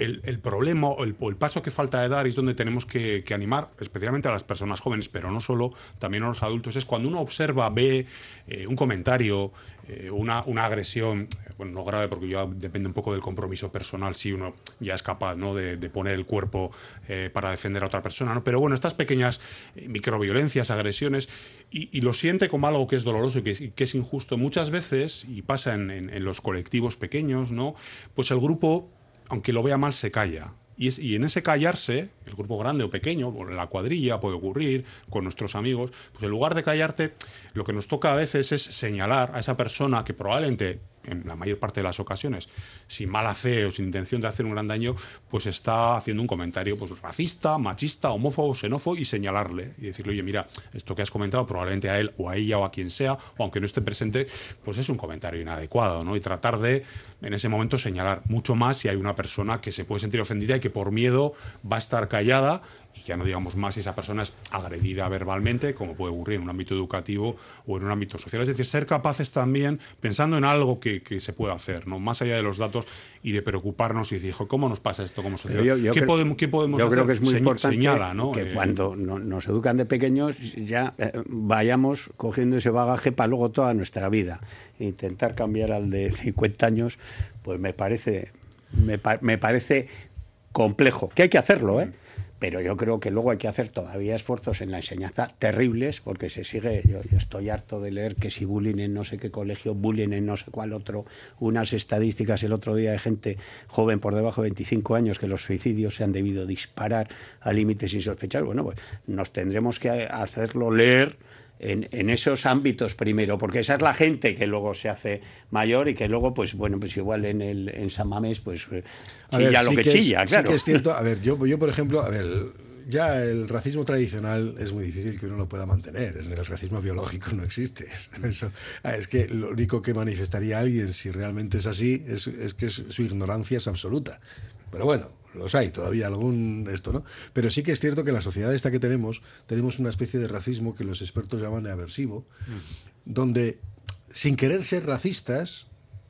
el, el problema o el, el paso que falta de dar, y es donde tenemos que, que animar, especialmente a las personas jóvenes, pero no solo, también a los adultos, es cuando uno observa, ve eh, un comentario, eh, una, una agresión, bueno, no grave, porque ya depende un poco del compromiso personal, si uno ya es capaz, ¿no?, de, de poner el cuerpo eh, para defender a otra persona, ¿no? Pero bueno, estas pequeñas eh, microviolencias, agresiones, y, y lo siente como algo que es doloroso y que, y que es injusto muchas veces, y pasa en, en, en los colectivos pequeños, ¿no?, pues el grupo, aunque lo vea mal, se calla. Y, es, y en ese callarse, el grupo grande o pequeño, o la cuadrilla, puede ocurrir con nuestros amigos, pues en lugar de callarte, lo que nos toca a veces es señalar a esa persona que probablemente, en la mayor parte de las ocasiones, sin mala fe o sin intención de hacer un gran daño, pues está haciendo un comentario pues racista, machista, homófobo, xenófobo, y señalarle y decirle, oye, mira, esto que has comentado probablemente a él o a ella o a quien sea, o aunque no esté presente, pues es un comentario inadecuado, ¿no? Y tratar de, en ese momento, señalar mucho más si hay una persona que se puede sentir ofendida y que por miedo va a estar callada. Y ya no digamos más si esa persona es agredida verbalmente, como puede ocurrir en un ámbito educativo o en un ámbito social. Es decir, ser capaces también, pensando en algo que, que se puede hacer, ¿no?, más allá de los datos, y de preocuparnos y decir, ¿cómo nos pasa esto como sociedad? Yo, yo ¿Qué, creo, podemos, ¿Qué podemos yo hacer? creo que es muy Se, importante señala, ¿no? que eh, cuando no, nos educan de pequeños ya eh, vayamos cogiendo ese bagaje para luego toda nuestra vida. Intentar cambiar al de cincuenta años, pues me parece, me, me parece complejo. Que hay que hacerlo, ¿eh? Pero yo creo que luego hay que hacer todavía esfuerzos en la enseñanza terribles, porque se sigue, yo, yo estoy harto de leer que si bullying en no sé qué colegio, bullying en no sé cuál otro, unas estadísticas el otro día de gente joven por debajo de veinticinco años que los suicidios se han debido disparar a límites insospechados. Bueno, pues nos tendremos que hacerlo leer En, en esos ámbitos primero, porque esa es la gente que luego se hace mayor y que luego, pues bueno, pues igual en el en San Mamés, pues a chilla ver, lo sí que, que chilla, es, claro. Sí que es cierto, a ver, yo, yo por ejemplo, a ver, ya el racismo tradicional es muy difícil que uno lo pueda mantener, el racismo biológico no existe. Eso, es que lo único que manifestaría alguien, si realmente es así, es, es que es, su ignorancia es absoluta. Pero bueno, los hay todavía algún esto, ¿no? Pero sí que es cierto que en la sociedad esta que tenemos, tenemos una especie de racismo que los expertos llaman de aversivo, mm. donde, sin querer ser racistas,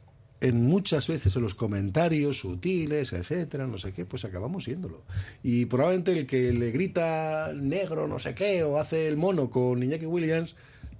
en muchas veces en los comentarios sutiles, etcétera, no sé qué, pues acabamos siéndolo. Y probablemente el que le grita negro, no sé qué, o hace el mono con Iñaki Williams,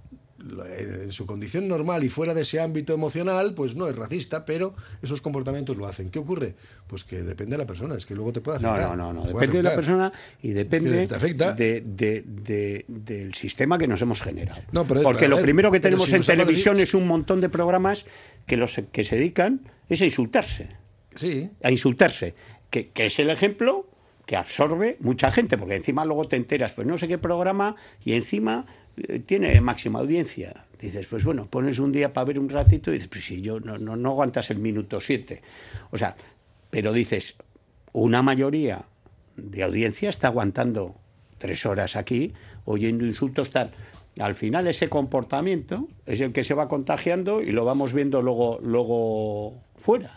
en su condición normal y fuera de ese ámbito emocional, pues no es racista, pero esos comportamientos lo hacen. ¿Qué ocurre? Pues que depende de la persona, es que luego te puede afectar. No, no, no, no. depende de la persona y depende es que de, de, de, del sistema que nos hemos generado. No, pero, Porque lo ver, primero que tenemos si en televisión parecido... es un montón de programas que los que se dedican es a insultarse. Sí. A insultarse. Que, que es el ejemplo que absorbe mucha gente, porque encima luego te enteras, pues no sé qué programa, y encima tiene máxima audiencia. Dices, pues bueno, pones un día para ver un ratito y dices, pues si yo no, no, no aguantas el minuto siete. O sea, pero dices, una mayoría de audiencia está aguantando tres horas aquí, oyendo insultos, tal. Al final ese comportamiento es el que se va contagiando y lo vamos viendo luego, luego fuera.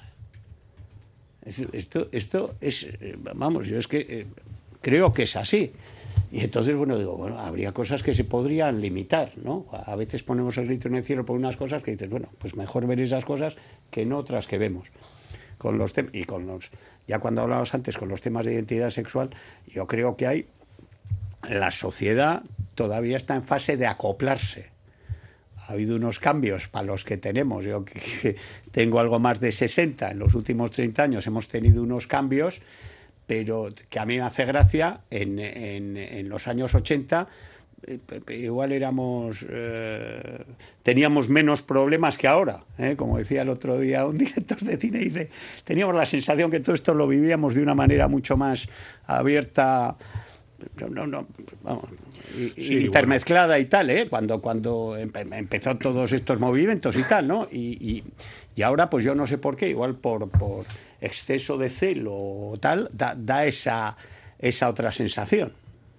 Esto, esto es, vamos, yo es que eh, creo que es así. Y entonces, bueno, digo, bueno, habría cosas que se podrían limitar, ¿no? A veces ponemos el grito en el cielo por unas cosas que dices, bueno, pues mejor ver esas cosas que no otras que vemos. Con los tem- y con los, ya cuando hablábamos antes, con los temas de identidad sexual, yo creo que hay, la sociedad todavía está en fase de acoplarse. Ha habido unos cambios para los que tenemos, yo que, que tengo algo más de sesenta, en los últimos treinta años hemos tenido unos cambios, pero que a mí me hace gracia, en, en, en los años ochenta eh, igual éramos eh, teníamos menos problemas que ahora, ¿eh? Como decía el otro día un director de cine, dice, teníamos la sensación que todo esto lo vivíamos de una manera mucho más abierta, no, no, no vamos, sí, intermezclada, bueno, y tal, ¿eh? cuando, cuando empe- empezó todos estos movimientos y tal, ¿no? Y, y, y ahora pues yo no sé por qué, igual por... por exceso de celo o tal, da, da esa, esa otra sensación.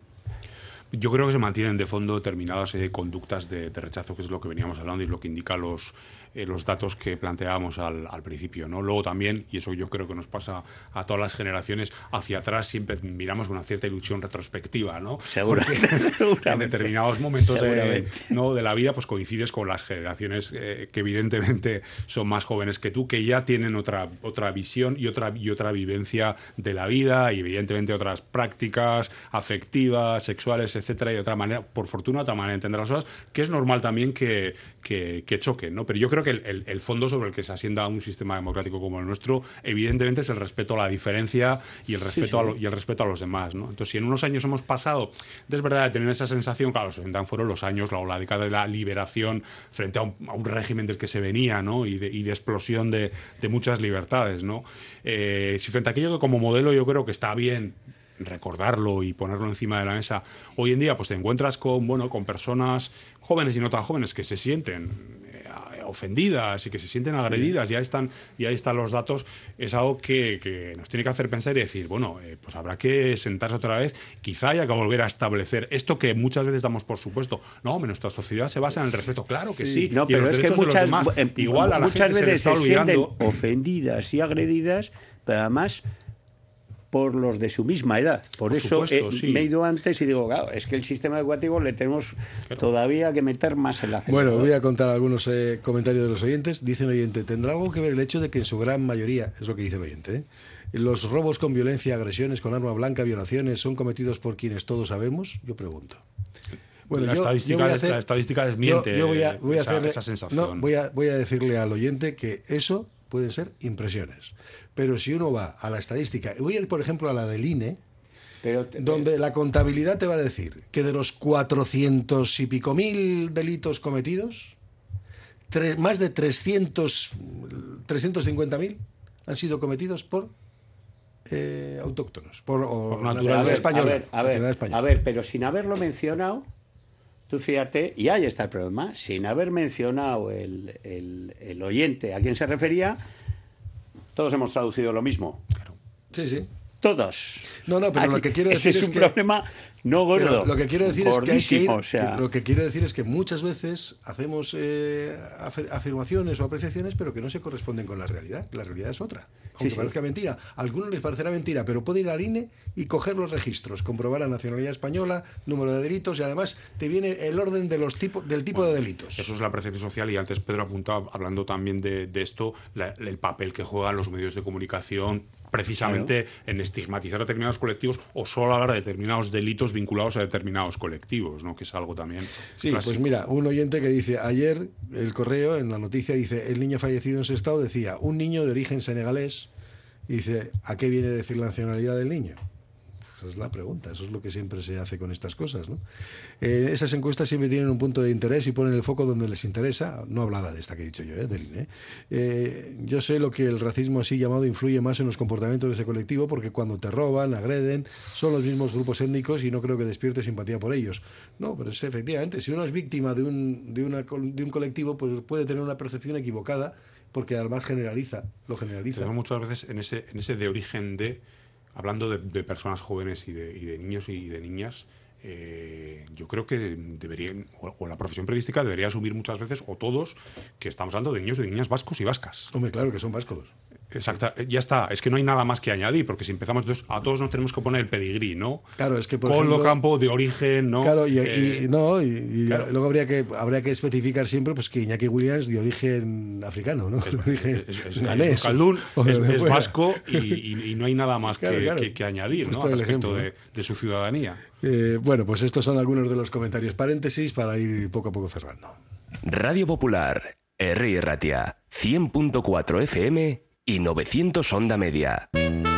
Yo creo que se mantienen de fondo determinadas eh, conductas de, de rechazo, que es lo que veníamos hablando y lo que indican los, eh, los datos que planteábamos al, al principio, ¿no? Luego también, y eso yo creo que nos pasa a todas las generaciones, hacia atrás siempre miramos con una cierta ilusión retrospectiva, ¿no? Seguramente. Porque en determinados momentos de, ¿no? de la vida pues coincides con las generaciones eh, que evidentemente son más jóvenes que tú, que ya tienen otra, otra visión y otra, y otra vivencia de la vida y evidentemente otras prácticas afectivas, sexuales, etcétera, y de otra manera, por fortuna, otra manera de entender las cosas, que es normal también que, que, que choquen, ¿no? Pero yo creo que el, el, el fondo sobre el que se asienta un sistema democrático como el nuestro, evidentemente es el respeto a la diferencia y el respeto, sí, sí. A, lo, y el respeto a los demás, ¿no? Entonces, si en unos años hemos pasado, es verdad, de tener esa sensación, claro, los sesenta fueron los años, la, la década de la liberación frente a un, a un régimen del que se venía, ¿no? Y de, y de explosión de, de muchas libertades, ¿no? Eh, si frente a aquello que como modelo yo creo que está bien recordarlo y ponerlo encima de la mesa, hoy en día pues te encuentras con, bueno, con personas jóvenes y no tan jóvenes que se sienten eh, ofendidas y que se sienten agredidas, sí. ya están, y ahí están los datos, es algo que, que nos tiene que hacer pensar y decir, bueno, eh, pues habrá que sentarse otra vez, quizá haya que volver a establecer esto que muchas veces damos por supuesto. No, nuestra sociedad se basa en el respeto, claro que sí, sí. No, pero es que muchas, demás, eh, igual a la muchas gente veces se, le está se sienten olvidando. ofendidas y agredidas, pero además por los de su misma edad. Por, por eso supuesto, eh, sí. me he ido antes y digo, claro, es que el sistema educativo le tenemos claro. todavía que meter más en la acelerador. Bueno, voy a contar algunos eh, comentarios de los oyentes. Dice el oyente, ¿tendrá algo que ver el hecho de que en su gran mayoría, es lo que dice el oyente, ¿eh? los robos con violencia, agresiones con arma blanca, violaciones, son cometidos por quienes todos sabemos? Yo pregunto. Bueno, la, yo, estadística, yo voy a hacer, la estadística desmiente yo, yo voy a, voy a esa, hacerle, esa sensación. No, voy a, voy a decirle al oyente que eso pueden ser impresiones. Pero si uno va a la estadística, voy a ir por ejemplo a la del I N E, pero te, donde pero... la contabilidad te va a decir que de los cuatrocientos y pico mil delitos cometidos, tres, más de trescientos, trescientos cincuenta mil han sido cometidos por eh, autóctonos, por, por nacionalidad española. A ver, a ver, española. a ver, pero sin haberlo mencionado, tú fíjate, y ahí está el problema, sin haber mencionado el, el, el oyente a quién se refería, todos hemos traducido lo mismo. Claro. Sí, sí. Todos. No, no, pero Ay, lo que quiero decir ese es, es un que, problema no gordo. Lo que quiero decir es que hay que ir, o sea... lo que quiero decir es que muchas veces hacemos eh, afirmaciones o apreciaciones, pero que no se corresponden con la realidad. La realidad es otra. Aunque sí, parezca sí. mentira. A algunos les parecerá mentira, pero puede ir al I N E y coger los registros, comprobar la nacionalidad española, número de delitos y además te viene el orden de los tipos del tipo bueno, de delitos. Eso es la percepción social y antes Pedro apuntaba, hablando también de, de esto, la, el papel que juegan los medios de comunicación precisamente claro. en estigmatizar a determinados colectivos o solo hablar de determinados delitos vinculados a determinados colectivos, ¿no? Que es algo también sí, clásico. Pues mira, un oyente que dice, ayer el Correo en la noticia dice, el niño fallecido en Sestao decía, un niño de origen senegalés, y dice, ¿a qué viene a decir la nacionalidad del niño? Esa es la pregunta, eso es lo que siempre se hace con estas cosas, ¿no? Eh, esas encuestas siempre tienen un punto de interés y ponen el foco donde les interesa. No hablaba de esta que he dicho yo, ¿eh? del I N E. Eh, yo sé lo que el racismo así llamado influye más en los comportamientos de ese colectivo, porque cuando te roban, agreden, son los mismos grupos étnicos y no creo que despierte simpatía por ellos. No, pero es efectivamente, si uno es víctima de un, de una, de un colectivo, pues puede tener una percepción equivocada, porque además generaliza, lo generaliza. Pero muchas veces en ese, en ese de origen de... Hablando de, de personas jóvenes y de, y de niños y de niñas, eh, yo creo que deberían, o, o la profesión periodística debería asumir muchas veces, o todos, que estamos hablando de niños y de niñas vascos y vascas. Hombre, claro que son vascos. Exacto, ya está, es que no hay nada más que añadir, porque si empezamos, entonces a todos nos tenemos que poner el pedigrí, ¿no? Claro, es que por Coldo ejemplo, Campo, de origen, ¿no? Claro, y, eh, y no, y, y claro. luego habría que habría que especificar siempre pues que Iñaki Williams de origen africano, ¿no? Es, de origen es, es, ganés, es Caldún, es, es fuera. vasco y, y, y no hay nada más claro, que, claro. que, que añadir, pues ¿no? Al respecto ejemplo, de, de su ciudadanía. Eh, bueno, pues estos son algunos de los comentarios. Paréntesis para ir poco a poco cerrando. Radio Popular, Herri Ratia, cien punto cuatro F M y novecientos onda media.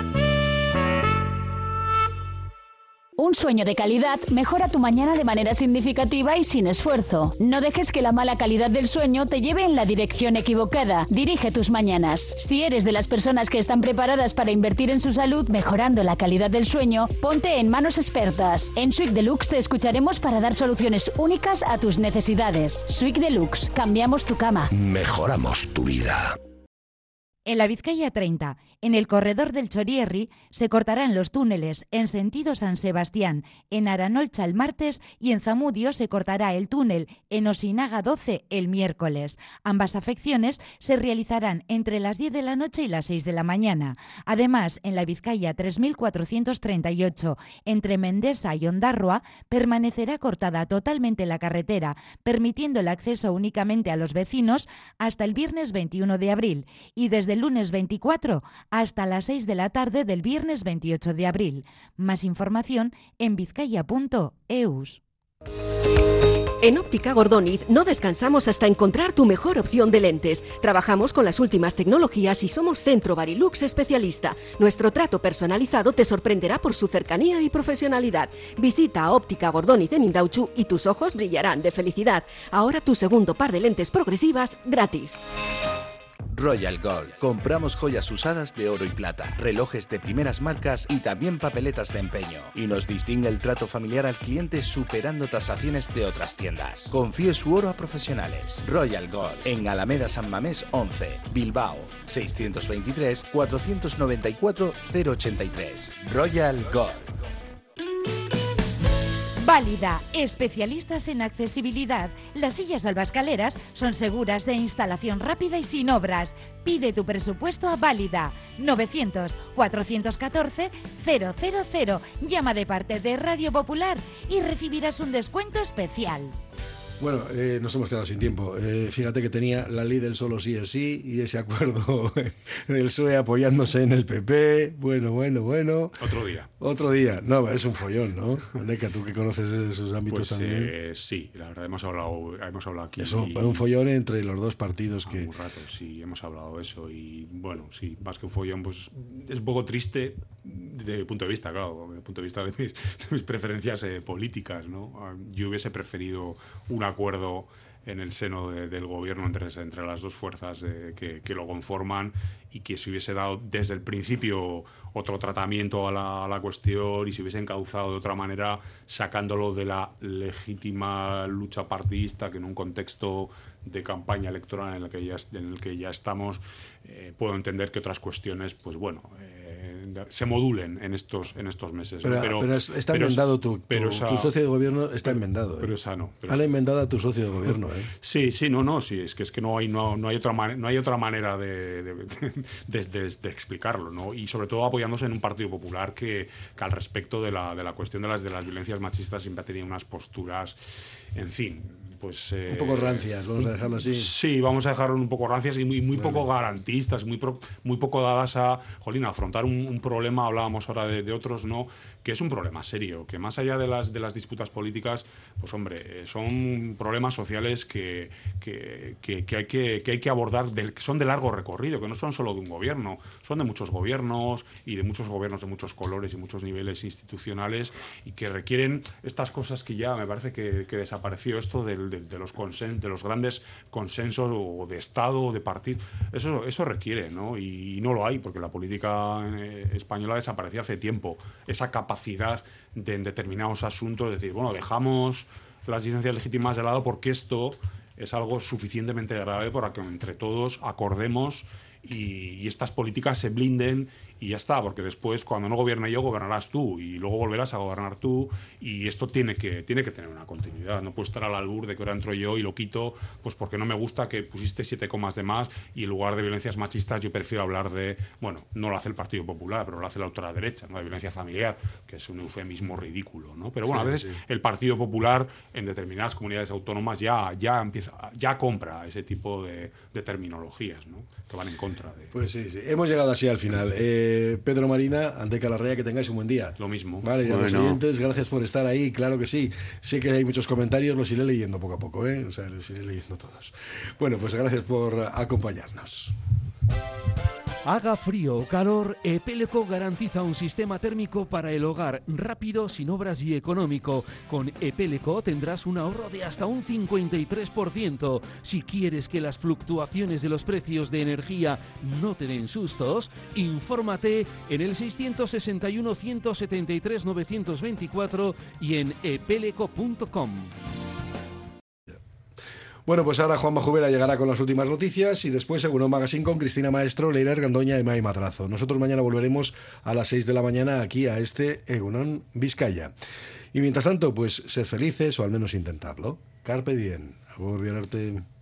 Un sueño de calidad mejora tu mañana de manera significativa y sin esfuerzo. No dejes que la mala calidad del sueño te lleve en la dirección equivocada. Dirige tus mañanas. Si eres de las personas que están preparadas para invertir en su salud mejorando la calidad del sueño, ponte en manos expertas. En Suite Deluxe te escucharemos para dar soluciones únicas a tus necesidades. Suite Deluxe. Cambiamos tu cama. Mejoramos tu vida. En la Vizcaya treinta, en el corredor del Chorierri, se cortarán los túneles en sentido San Sebastián, en Aranolcha el martes y en Zamudio se cortará el túnel en Osinaga doce el miércoles. Ambas afecciones se realizarán entre las diez de la noche y las seis de la mañana. Además, en la Vizcaya tres mil cuatrocientos treinta y ocho, entre Mendesa y Ondarroa, permanecerá cortada totalmente la carretera, permitiendo el acceso únicamente a los vecinos hasta el viernes veintiuno de abril y desde el lunes veinticuatro hasta las seis de la tarde del viernes veintiocho de abril. Más información en vizcaya punto eus. En Óptica Gordoniz no descansamos hasta encontrar tu mejor opción de lentes. Trabajamos con las últimas tecnologías y somos Centro Barilux especialista. Nuestro trato personalizado te sorprenderá por su cercanía y profesionalidad. Visita a Óptica Gordoniz en Indauchu y tus ojos brillarán de felicidad. Ahora tu segundo par de lentes progresivas gratis. Royal Gold. Compramos joyas usadas de oro y plata, relojes de primeras marcas y también papeletas de empeño. Y nos distingue el trato familiar al cliente superando tasaciones de otras tiendas. Confíe su oro a profesionales. Royal Gold. En Alameda San Mamés once, Bilbao, seiscientos veintitrés, cuatrocientos noventa y cuatro, cero ochenta y tres. Royal Gold. Válida, especialistas en accesibilidad. Las sillas albascaleras son seguras de instalación rápida y sin obras. Pide tu presupuesto a Válida. novecientos, cuatrocientos catorce, cero cero cero. Llama de parte de Radio Popular y recibirás un descuento especial. Bueno, eh, nos hemos quedado sin tiempo. Eh, fíjate que tenía la ley del solo sí es sí y ese acuerdo del P S O E apoyándose en el P P. Bueno, bueno, bueno. Otro día. Otro día. No, es un follón, ¿no? Andeca, tú que conoces esos ámbitos pues, también. Eh, sí, la verdad hemos hablado, hemos hablado aquí. Es un, y, un follón entre los dos partidos que... Un rato, sí, hemos hablado de eso y bueno, sí, más que un follón, pues es un poco triste desde mi punto de vista, claro, desde el punto de vista de mis, de mis preferencias eh, políticas, ¿no? Yo hubiese preferido una acuerdo en el seno de, del gobierno entre, entre las dos fuerzas eh, que, que lo conforman y que se hubiese dado desde el principio otro tratamiento a la, a la cuestión y se hubiese encauzado de otra manera sacándolo de la legítima lucha partidista que en un contexto de campaña electoral en el que ya, en el que ya estamos eh, puedo entender que otras cuestiones pues bueno eh, se modulen en estos en estos meses. Pero, ¿no? pero, pero está pero, enmendado tu, pero tu, esa, tu socio de gobierno está enmendado. Pero ¿eh? esa no. Pero Han enmendado a tu socio de gobierno, ¿eh? Sí, sí, no, no, sí, es que es que no hay no, no hay otra man- no hay otra manera de, de, de, de, de explicarlo, ¿no? Y sobre todo apoyándose en un Partido Popular que, que al respecto de la de la cuestión de las de las violencias machistas siempre ha tenido unas posturas, en fin, pues eh, un poco rancias, vamos a dejarlo así. Sí, vamos a dejarlo un poco rancias y muy, muy bueno. poco garantistas, muy pro, muy poco dadas a, jolín, a afrontar un, un problema, hablábamos ahora de, de otros, ¿no? Que es un problema serio, que más allá de las de las disputas políticas, pues hombre, son problemas sociales que, que, que, que hay que que hay que abordar, del, que son de largo recorrido, que no son solo de un gobierno, son de muchos gobiernos y de muchos gobiernos de muchos colores y muchos niveles institucionales y que requieren estas cosas que ya me parece que, que desapareció esto del De, de los consen, de los grandes consensos o de Estado o de partido, eso eso requiere, ¿no? Y, y no lo hay porque la política eh, española desapareció hace tiempo, esa capacidad de en determinados asuntos decir, bueno, dejamos las licencias legítimas de lado porque esto es algo suficientemente grave para que entre todos acordemos y, y estas políticas se blinden y ya está, porque después cuando no gobierne yo gobernarás tú y luego volverás a gobernar tú y esto tiene que tiene que tener una continuidad, no puede estar al albur de que ahora entro yo y lo quito pues porque no me gusta que pusiste siete comas de más y en lugar de violencias machistas yo prefiero hablar de, bueno, no lo hace el Partido Popular, pero lo hace la ultraderecha, ¿no? De violencia familiar, que es un eufemismo ridículo, ¿no? Pero bueno, sí, a veces sí. El Partido Popular en determinadas comunidades autónomas ya, ya empieza, ya compra ese tipo de, de terminologías, ¿no? Que van en contra de... Pues sí, sí, hemos llegado así al final. Eh, Pedro Marina, Andeca Larrea, que tengáis un buen día. Lo mismo. Vale, y a bueno. los oyentes, gracias por estar ahí, claro que sí. Sé que hay muchos comentarios, los iré leyendo poco a poco, ¿eh? O sea, los iré leyendo todos. Bueno, pues gracias por acompañarnos. Haga frío o calor, Epeleco garantiza un sistema térmico para el hogar rápido, sin obras y económico. Con Epeleco tendrás un ahorro de hasta un cincuenta y tres por ciento. Si quieres que las fluctuaciones de los precios de energía no te den sustos, infórmate en el seiscientos sesenta y uno, ciento setenta y tres, novecientos veinticuatro y en epeleco punto com. Bueno, pues ahora Juanma Jubera llegará con las últimas noticias y después Egunon Magazine con Cristina Maestro, Leila Ergandoña y Mai Madrazo. Nosotros mañana volveremos a las seis de la mañana aquí a este Egunon Vizcaya. Y mientras tanto, pues sed felices o al menos intentadlo. Carpe diem. Agur, bien arte.